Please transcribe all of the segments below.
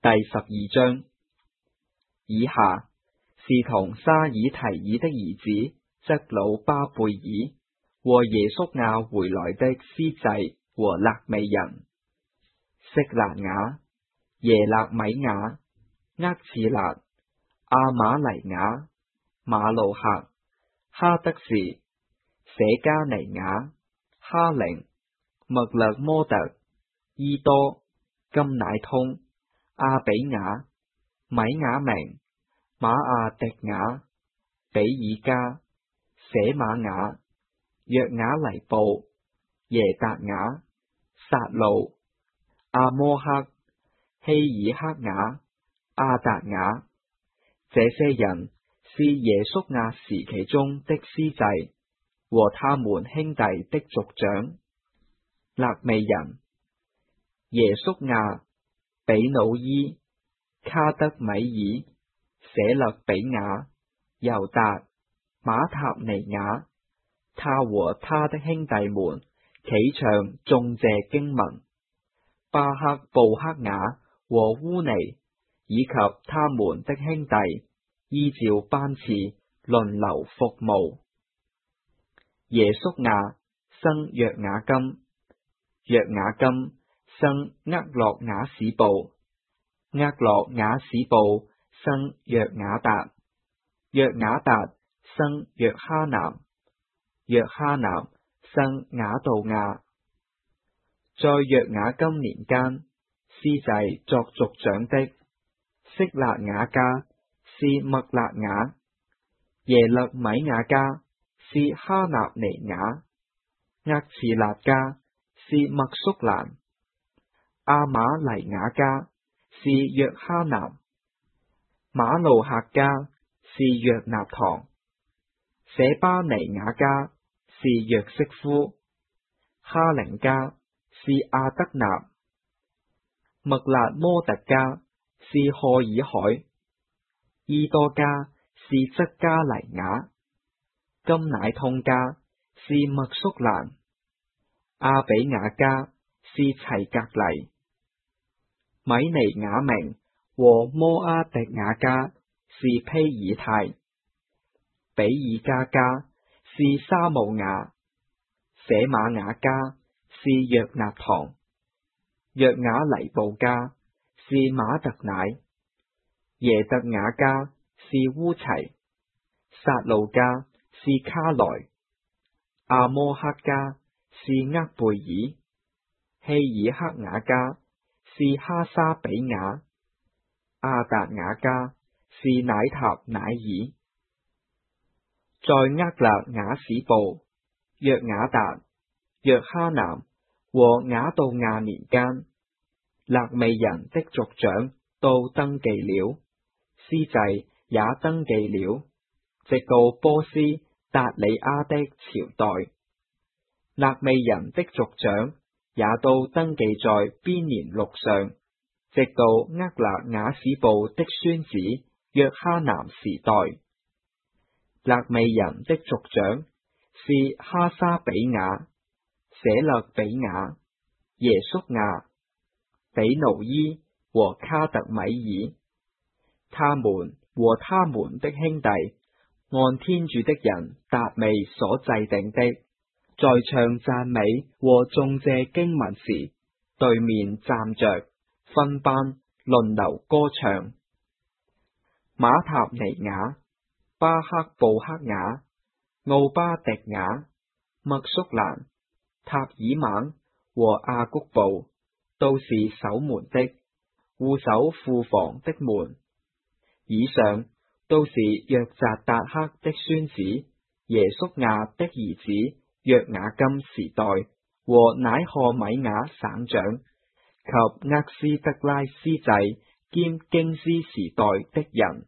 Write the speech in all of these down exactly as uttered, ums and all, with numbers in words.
第十二章。以下是同沙耳提耳的兒子則魯巴貝爾和耶叔亞回來的司祭和肋未人色蘭雅、耶勒米雅、厄次勒、阿瑪黎雅、馬路客、哈德士、舍加尼雅、哈寧、麥勒摩特、伊多、金乃通、阿比雅、米雅明、馬阿迪雅、比爾加、舍瑪雅、約雅黎布、耶達雅、撒路、阿摩克、希爾克雅、阿達雅。這些人是耶叔亞時期中的司祭和他們兄弟的族長。肋未人耶叔亞、比努伊、卡德米爾、舍勒比雅、猶達、馬塔尼雅，他和他的兄弟們企唱頌謝經文。巴克布克雅和烏尼以及他們的兄弟依照班次輪流服務。耶叔亞生約雅金，約雅金生厄洛雅史布，厄洛雅史布生約雅達，約雅達生約哈南，約哈南生雅杜亞。在約雅金年間，司祭作族長的色辣雅家是麥勒雅，耶勒米雅家是哈納尼雅，厄次勒家是麥宿蘭，阿瑪黎雅家是約哈南，馬路客家是約納堂，舍巴尼雅家是約色夫，哈寧家是阿德納，麥辣摩特家是賀爾海，伊多家是則加黎雅，金乃通家是麥宿蘭，阿比雅家是齊格黎，米尼雅明和摩阿迪雅家是丕爾泰，比爾加家是沙姆雅，舍瑪雅家是約納堂，約雅黎布家是馬特乃，耶特雅家是烏齊，撒路家是卡萊，阿摩克家是厄貝爾，希爾克雅家是哈沙比雅，阿達雅家是乃塔乃耳。在厄勒雅史布、約雅達、約哈南和雅杜亞年間，肋未人的族長都登記了，司祭也登記了，直到波斯達里亞的朝代。肋未人的族長也都登記在編年錄上，直到厄勒雅史布的孫子約哈南時代。肋未人的族長是哈沙比雅、舍勒比雅、耶叔亞、比努伊和卡特米爾，他們和他們的兄弟按天主的人達味所制定的，在唱讚美和頌謝經文時，對面站着，分班輪流歌唱。馬塔尼雅、巴克布克雅、奧巴迪雅、麥宿蘭、塔爾猛和阿谷布都是守門的，護守庫房的門。以上都是約扎達克的孫子耶叔亞的兒子約雅金時代和乃賀米雅省長及厄斯德拉司祭兼經師時代的人。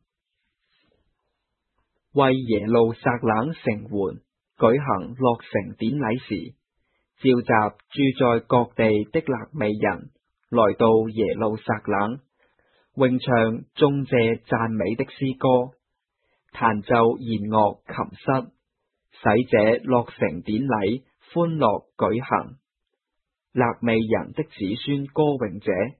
為耶路撒冷城垣舉行落成典禮時，召集住在各地的肋未人來到耶路撒冷，詠唱頌謝讚美的詩歌，彈奏弦樂琴瑟，使這落成典禮歡樂舉行。肋未人的子孫歌詠者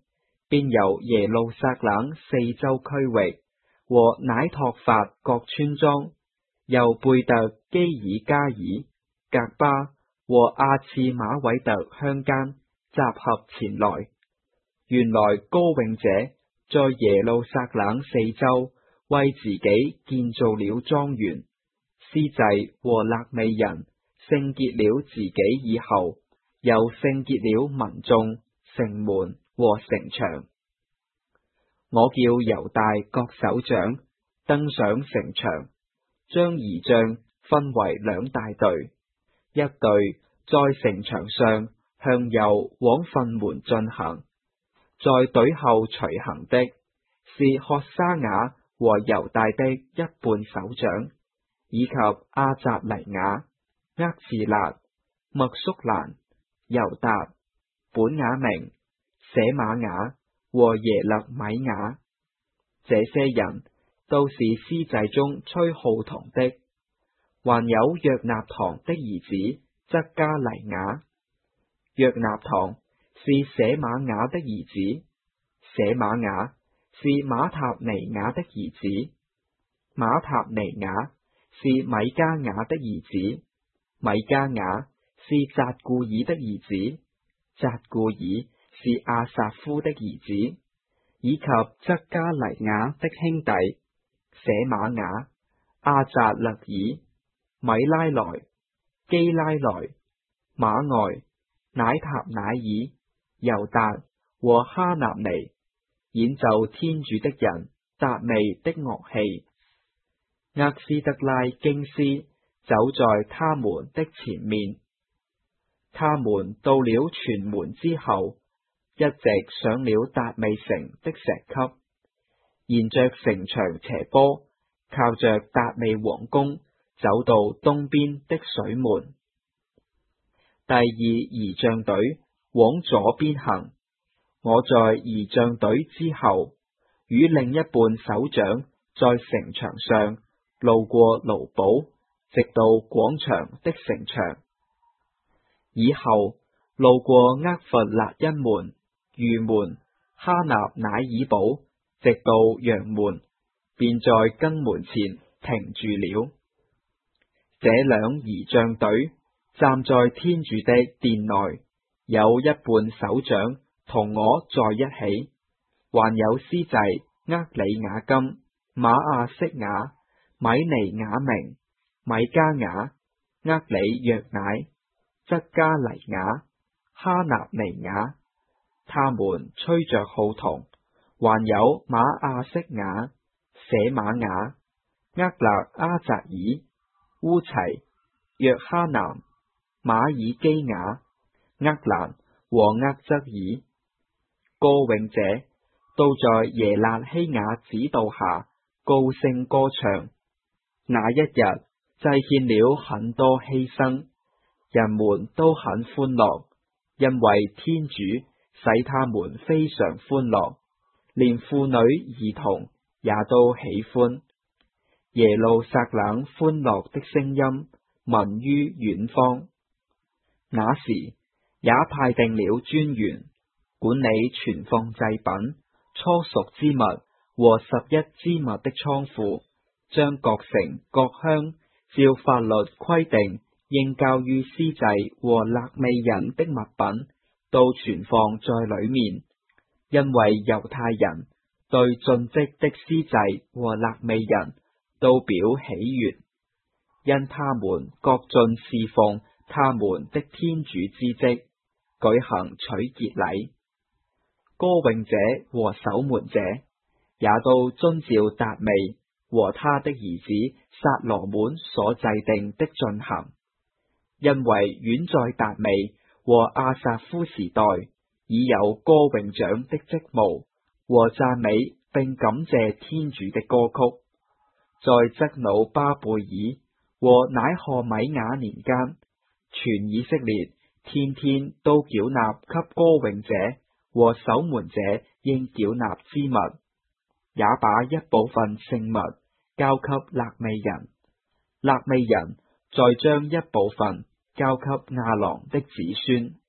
便由耶路撒冷四周區域和乃托法各村莊，由貝特基爾加爾、革巴和阿次馬韋特鄉間集合前來。原來歌詠者在耶路撒冷四周為自己建造了莊園，司祭和肋未人聖潔了自己以後，又聖潔了民眾、城門和城牆。我叫猶大各首長登上城牆，將儀仗分為兩大隊，一隊在城牆上向右往訓門進行，在隊後隨行的是學沙雅和猶大的一半首長，以及阿扎尼雅、厄次辣、麥宿蘭、猶達、本雅明、舍瑪雅和耶勒米雅。這些人都是司祭中吹號筒的，還有約納堂的兒子則加黎雅。約納堂是舍瑪雅的兒子，舍瑪雅是馬塔尼雅的兒子，馬塔尼雅是米迦雅的兒子，米迦雅是扎固爾的兒子，扎固爾是阿撒夫的兒子，以及則加黎雅的兄弟舍瑪雅、阿扎勒爾、米拉萊、基拉萊、馬外、乃塔乃爾、猶達和哈納尼，演奏天主的人達味的樂器。厄斯德拉經師走在他們的前面，他們到了全門之後，一直上了達味城的石級，沿着城牆斜坡，靠着達味王宮走到東邊的水門。第二儀仗隊往左邊行，我在儀仗隊之後，與另一半首長在城牆上路過盧堡，直到廣場的城牆，以後路過厄弗辣因門、御門、哈納乃爾堡，直到羊門，便在更門前停住了。這兩儀仗隊站在天主的殿內，有一半首長同我在一起，還有司祭厄里雅金、瑪亞色雅、米尼雅明、米迦雅、厄里約乃、則加黎雅、哈納尼雅。他們吹着號筒，還有瑪亞色雅、舍瑪雅、厄勒阿扎爾、烏齊、約哈南、馬爾基雅、厄蘭和厄則爾。歌詠者都在耶辣希雅指導下高聲歌唱。那一日祭獻了很多犧牲，人們都很歡樂，因為天主使他們非常歡樂，連婦女兒童也都喜歡。耶路撒冷歡樂的聲音聞於遠方。那時也派定了專員，管理存放祭品、初熟之物和十一之物的倉庫，將各城各鄉照法律規定應交於司祭和肋未人的物品都存放在裏面，因為猶太人對盡職的司祭和肋未人都表喜悅，因他們各盡侍奉他們的天主之職，舉行取潔禮。歌詠者和守門者也都遵照達味和他的兒子撒羅滿所制定的進行，因為遠在達味和阿撒夫時代已有歌詠長的職務和讚美並感謝天主的歌曲。在則魯巴貝爾和乃賀米雅年間，全以色列天天都繳納給歌詠者和守門者應繳納之物，也把一部分聖物交給肋未人，肋未人再將一部分交給亞郎的子孫。